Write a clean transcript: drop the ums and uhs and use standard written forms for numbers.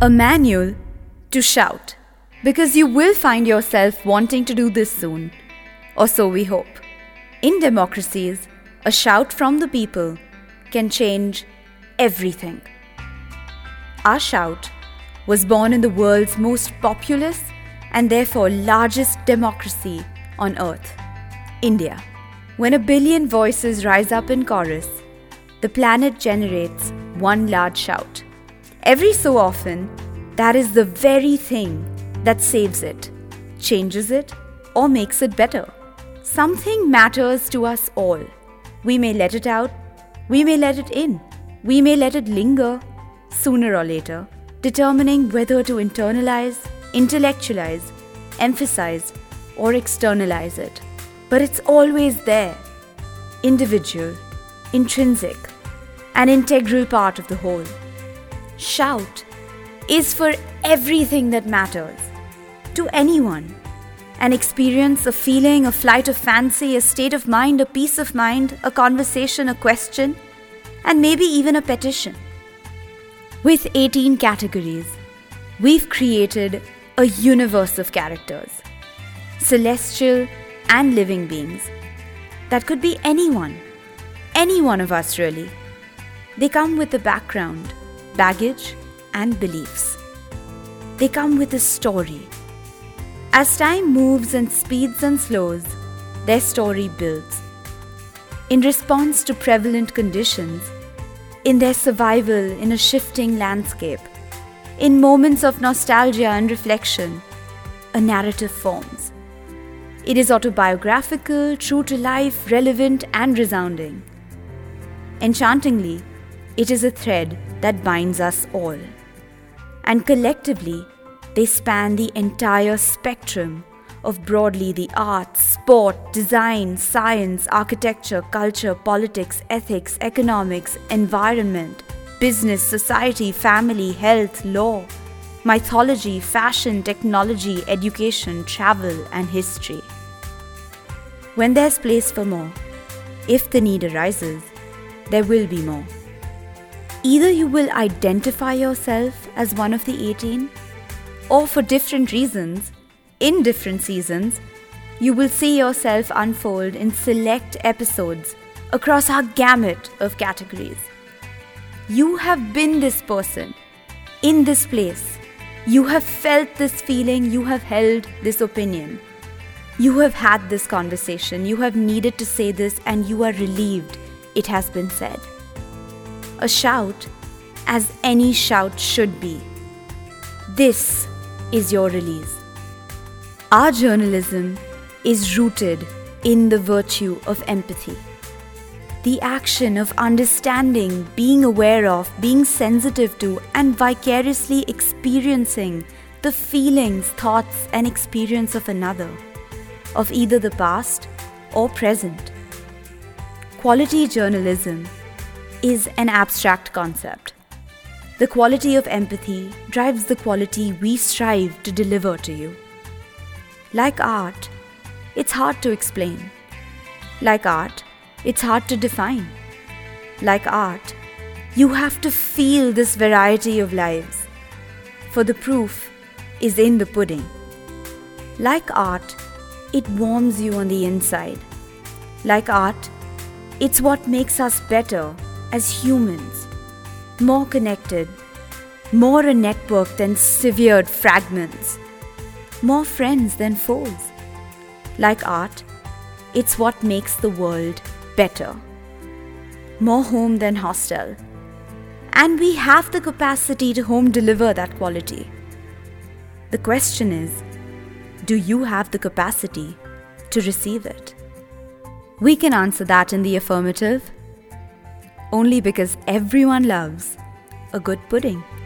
A manual to shout, because you will find yourself wanting to do this soon, or so we hope. In democracies, a shout from the people can change everything. Our shout was born in the world's most populous and therefore largest democracy on earth, India. When 1 billion voices rise up in chorus, the planet generates one large shout. Every so often, that is the very thing that saves it, changes it, or makes it better. Something matters to us all. We may let it out, we may let it in, we may let it linger sooner or later, determining whether to internalize, intellectualize, emphasize, or externalize it. But it's always there, individual, intrinsic, an integral part of the whole. Shout is for everything that matters, to anyone. An experience, a feeling, a flight of fancy, a state of mind, a peace of mind, a conversation, a question, and maybe even a petition. With 18 categories, we've created a universe of characters, celestial and living beings. That could be anyone, any one of us really. They come with a background, baggage, and beliefs. They come with a story. As time moves and speeds and slows, their story builds. In response to prevalent conditions, in their survival in a shifting landscape, in moments of nostalgia and reflection, a narrative forms. It is autobiographical, true to life, relevant, and resounding. Enchantingly, it is a thread that binds us all. And collectively, they span the entire spectrum of broadly the arts, sport, design, science, architecture, culture, politics, ethics, economics, environment, business, society, family, health, law, mythology, fashion, technology, education, travel, and history. When there's place for more, if the need arises, there will be more. Either you will identify yourself as one of the 18, or for different reasons, in different seasons, you will see yourself unfold in select episodes across our gamut of categories. You have been this person, in this place. You have felt this feeling, you have held this opinion. You have had this conversation, you have needed to say this, and you are relieved it has been said. A shout, as any shout should be. This is your release. Our journalism is rooted in the virtue of empathy. The action of understanding, being aware of, being sensitive to, and vicariously experiencing the feelings, thoughts, and experience of another, of either the past or present. Quality journalism is an abstract concept. The quality of empathy drives the quality we strive to deliver to you. Like art, it's hard to explain. Like art, it's hard to define. Like art, you have to feel this variety of lives, for the proof is in the pudding. Like art, it warms you on the inside. Like art, it's what makes us better as humans, more connected, more a network than severed fragments, more friends than foes. Like art, it's what makes the world better, more home than hostile. And we have the capacity to home deliver that quality. The question is, do you have the capacity to receive it? We can answer that in the affirmative, only because everyone loves a good pudding.